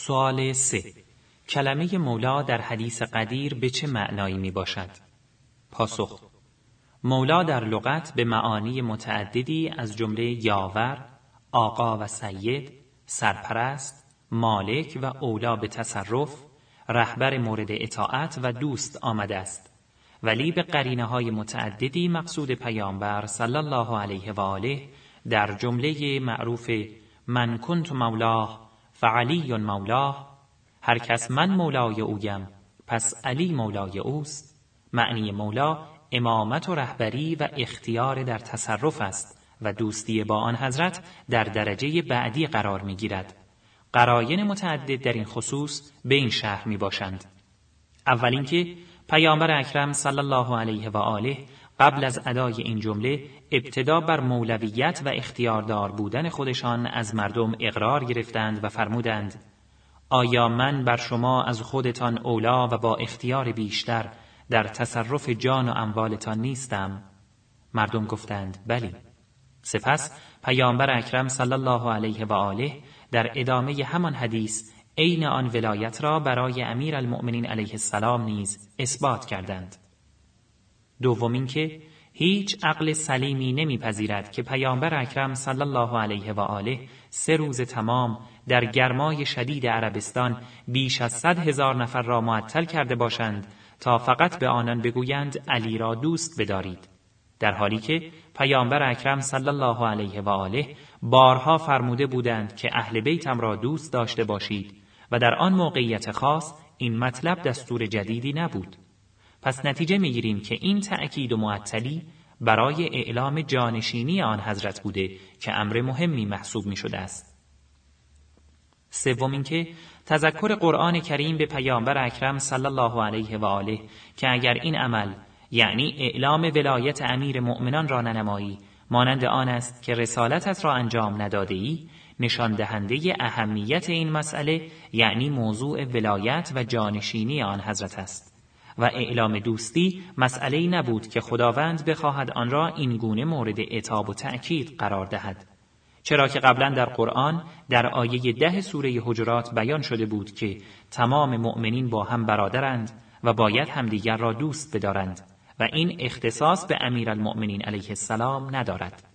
سوال 3. کلمه مولا در حدیث قدیر به چه معنایی می باشد؟ پاسخ: مولا در لغت به معانی متعددی از جمله یاور، آقا و سید، سرپرست، مالک و اولا به تصرف، رهبر مورد اطاعت و دوست آمده است، ولی به قرینه‌های متعددی مقصود پیامبر صلی الله علیه و آله در جمله معروف من کنت مولاه فعلی مولاه، هر کس من مولای اویم پس علی مولای اوست، معنی مولا امامت و رهبری و اختیار در تصرف است و دوستی با آن حضرت در درجه بعدی قرار می گیرد. قرائن متعدد در این خصوص به این شرح می باشند. اول اینکه پیامبر اکرم صلی الله علیه و آله قبل از ادای این جمله ابتدا بر مولویت و اختیاردار بودن خودشان از مردم اقرار گرفتند و فرمودند: آیا من بر شما از خودتان اولا و با اختیار بیشتر در تصرف جان و اموالتان نیستم؟ مردم گفتند بلی. سپس پیامبر اکرم صلی الله علیه و آله در ادامه همان حدیث عین آن ولایت را برای امیرالمؤمنین علیه السلام نیز اثبات کردند. دوم اینکه هیچ عقل سلیمی نمیپذیرد که پیامبر اکرم صلی الله علیه و آله 3 روز تمام در گرمای شدید عربستان بیش از 100,000 نفر را معطل کرده باشند تا فقط به آنان بگویند علی را دوست بدارید، در حالی که پیامبر اکرم صلی الله علیه و آله بارها فرموده بودند که اهل بیتم را دوست داشته باشید و در آن موقعیت خاص این مطلب دستور جدیدی نبود. پس نتیجه میگیریم که این تأکید و معطلی برای اعلام جانشینی آن حضرت بوده که امر مهمی محسوب می شده است. سوم اینکه تذکر قرآن کریم به پیامبر اکرم صلی الله علیه و آله که اگر این عمل یعنی اعلام ولایت امیر مؤمنان را ننمایی مانند آن است که رسالتت را انجام نداده ای، نشان دهنده اهمیت این مسئله یعنی موضوع ولایت و جانشینی آن حضرت است و اعلام دوستی مسئله‌ای نبود که خداوند بخواهد آن را این گونه مورد عتاب و تأکید قرار دهد، چرا که قبلا در قرآن در آیه 10 سوره حجرات بیان شده بود که تمام مؤمنین با هم برادرند و باید همدیگر را دوست بدارند و این اختصاص به امیرالمؤمنین علیه السلام ندارد.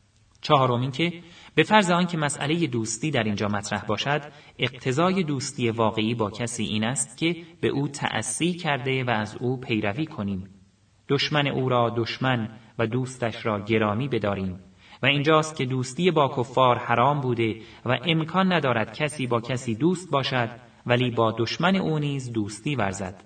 چهارم این که به فرض آن که مسئله دوستی در اینجا مطرح باشد، اقتضای دوستی واقعی با کسی این است که به او تأسی کرده و از او پیروی کنیم، دشمن او را دشمن و دوستش را گرامی بداریم و اینجاست که دوستی با کفار حرام بوده و امکان ندارد کسی با کسی دوست باشد ولی با دشمن او نیز دوستی ورزد.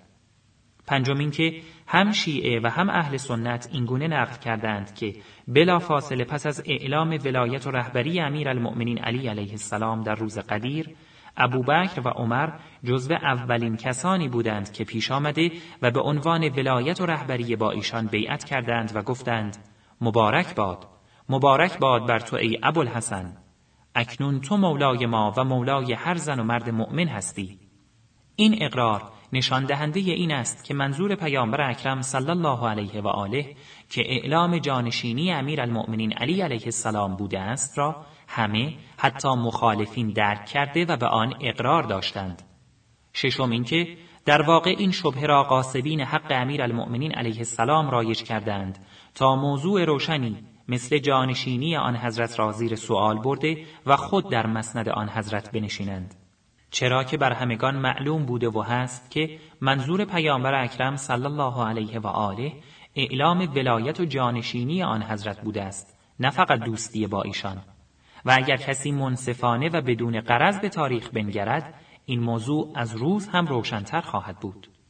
پنجم این که هم شیعه و هم اهل سنت اینگونه نقل کردند که بلافاصله پس از اعلام ولایت و رهبری امیرالمؤمنین علی علیه السلام در روز قدیر، ابوبکر و عمر جزو اولین کسانی بودند که پیش آمده و به عنوان ولایت و رهبری با ایشان بیعت کردند و گفتند: مبارک باد، مبارک باد بر تو ای ابوالحسن، اکنون تو مولای ما و مولای هر زن و مرد مؤمن هستی. این اقرار نشان دهنده این است که منظور پیامبر اکرم صلی الله علیه و آله که اعلام جانشینی امیرالمؤمنین علی علیه السلام بوده است را همه حتی مخالفین درک کرده و به آن اقرار داشتند. ششم این که در واقع این شبهه را غاصبین حق امیرالمؤمنین علیه السلام رایج کردند تا موضوع روشنی مثل جانشینی آن حضرت را زیر سؤال برده و خود در مسند آن حضرت بنشینند، چرا که بر همگان معلوم بوده و هست که منظور پیامبر اکرم صلی الله علیه و آله اعلام ولایت و جانشینی آن حضرت بوده است، نه فقط دوستی با ایشان. و اگر کسی منصفانه و بدون غرض به تاریخ بنگرد، این موضوع از روز هم روشن‌تر خواهد بود.